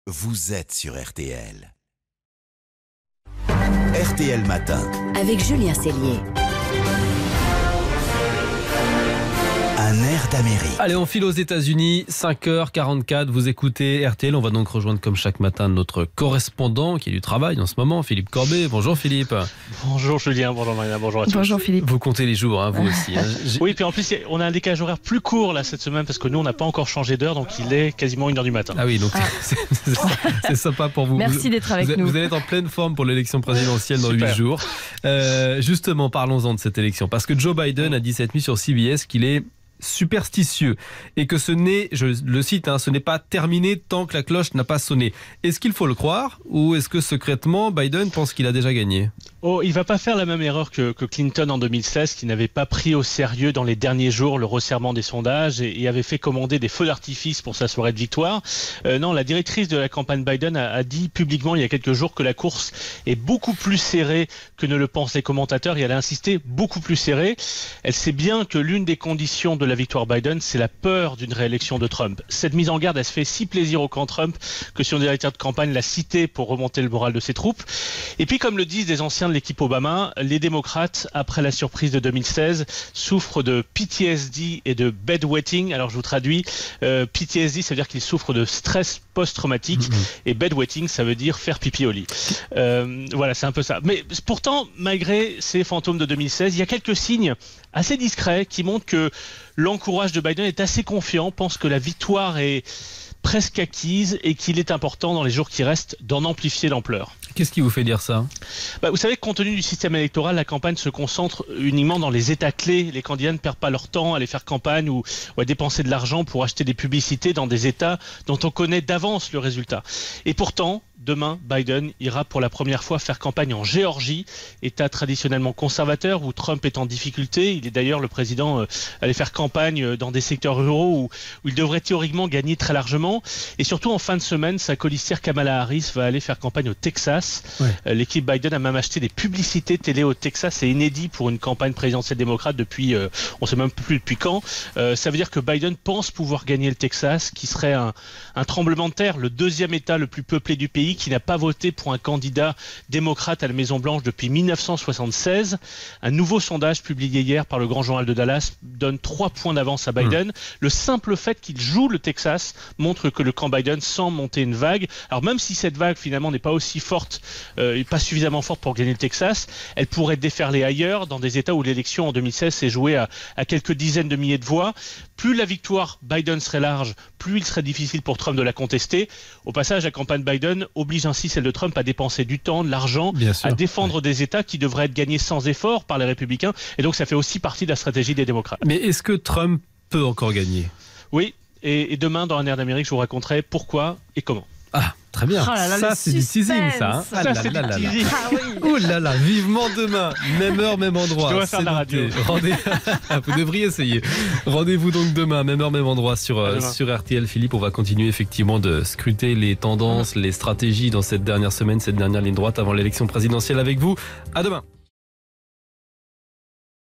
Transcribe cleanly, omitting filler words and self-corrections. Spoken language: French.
vous êtes sur RTL. RTL Matin. Avec Julien Cellier. Un air d'Amérique. Allez, on file aux États-Unis, 5h44, vous écoutez RTL. On va donc rejoindre comme chaque matin notre correspondant qui est du travail en ce moment, Philippe Corbet. Bonjour Philippe. Bonjour Julien, bonjour Marina, bonjour à tous. Bonjour Philippe. Vous comptez les jours, hein, vous aussi. Hein. Oui, puis en plus, on a un décalage horaire plus court là cette semaine parce que nous, on n'a pas encore changé d'heure, donc il est quasiment 1h du matin. Ah oui, donc c'est sympa pour vous. Merci d'être avec nous. Vous allez être en pleine forme pour l'élection présidentielle dans 8 jours. Justement, parlons-en de cette élection. Parce que Joe Biden a dit cette nuit sur CBS qu'il est superstitieux et que ce n'est, je le cite, ce n'est pas terminé tant que la cloche n'a pas sonné. Est-ce qu'il faut le croire ou est-ce que secrètement Biden pense qu'il a déjà gagné ? Oh, il va pas faire la même erreur que Clinton en 2016, qui n'avait pas pris au sérieux dans les derniers jours le resserrement des sondages et avait fait commander des feux d'artifice pour sa soirée de victoire. Non, la directrice de la campagne Biden a dit publiquement il y a quelques jours que la course est beaucoup plus serrée que ne le pensent les commentateurs et elle a insisté beaucoup plus serrée. Elle sait bien que l'une des conditions de la victoire Biden, c'est la peur d'une réélection de Trump. Cette mise en garde, elle se fait si plaisir au camp Trump que son directeur de campagne l'a cité pour remonter le moral de ses troupes. Et puis, comme le disent des anciens de l'équipe Obama, les démocrates, après la surprise de 2016, souffrent de PTSD et de bedwetting. Alors, je vous traduis. PTSD, ça veut dire qu'ils souffrent de stress post-traumatique et bedwetting, ça veut dire faire pipi au lit. Voilà, c'est un peu ça. Mais pourtant, malgré ces fantômes de 2016, il y a quelques signes assez discret qui montre que l'entourage de Biden est assez confiant, pense que la victoire est presque acquise et qu'il est important dans les jours qui restent d'en amplifier l'ampleur. Qu'est-ce qui vous fait dire ça ? Vous savez que compte tenu du système électoral, la campagne se concentre uniquement dans les États clés. Les candidats ne perdent pas leur temps à aller faire campagne ou à dépenser de l'argent pour acheter des publicités dans des États dont on connaît d'avance le résultat. Et pourtant, demain, Biden ira pour la première fois faire campagne en Géorgie, État traditionnellement conservateur où Trump est en difficulté. Il est d'ailleurs le président aller faire campagne dans des secteurs ruraux où il devrait théoriquement gagner très largement. Et surtout, en fin de semaine, sa colistière Kamala Harris va aller faire campagne au Texas. Ouais. L'équipe Biden a même acheté des publicités télé au Texas. C'est inédit pour une campagne présidentielle démocrate depuis, on ne sait même plus depuis quand. Ça veut dire que Biden pense pouvoir gagner le Texas, qui serait un tremblement de terre, le deuxième État le plus peuplé du pays, qui n'a pas voté pour un candidat démocrate à la Maison-Blanche depuis 1976. Un nouveau sondage publié hier par le Grand Journal de Dallas donne 3 points d'avance à Biden. Le simple fait qu'il joue le Texas montre que le camp Biden sent monter une vague. Alors même si cette vague finalement n'est pas aussi forte, pas suffisamment forte pour gagner le Texas, elle pourrait déferler ailleurs, dans des États où l'élection en 2016 s'est jouée à quelques dizaines de milliers de voix. Plus la victoire Biden serait large, plus il serait difficile pour Trump de la contester. Au passage, la campagne Biden oblige ainsi celle de Trump à dépenser du temps, de l'argent, à défendre des États qui devraient être gagnés sans effort par les républicains. Et donc ça fait aussi partie de la stratégie des démocrates. Mais est-ce que Trump peut encore gagner ? Oui, et demain dans Un air d'Amérique, je vous raconterai pourquoi et comment. Ah, très bien. Oh là là, ça, c'est du teasing, ça. Hein. Ça, c'est du teasing. Ah oui. Ouh là là, vivement demain, même heure, même endroit. Je dois faire de la radio. Vous devriez essayer. Rendez-vous donc demain, même heure, même endroit sur RTL. Philippe, on va continuer effectivement de scruter les tendances, les stratégies dans cette dernière semaine, cette dernière ligne droite avant l'élection présidentielle avec vous. À demain.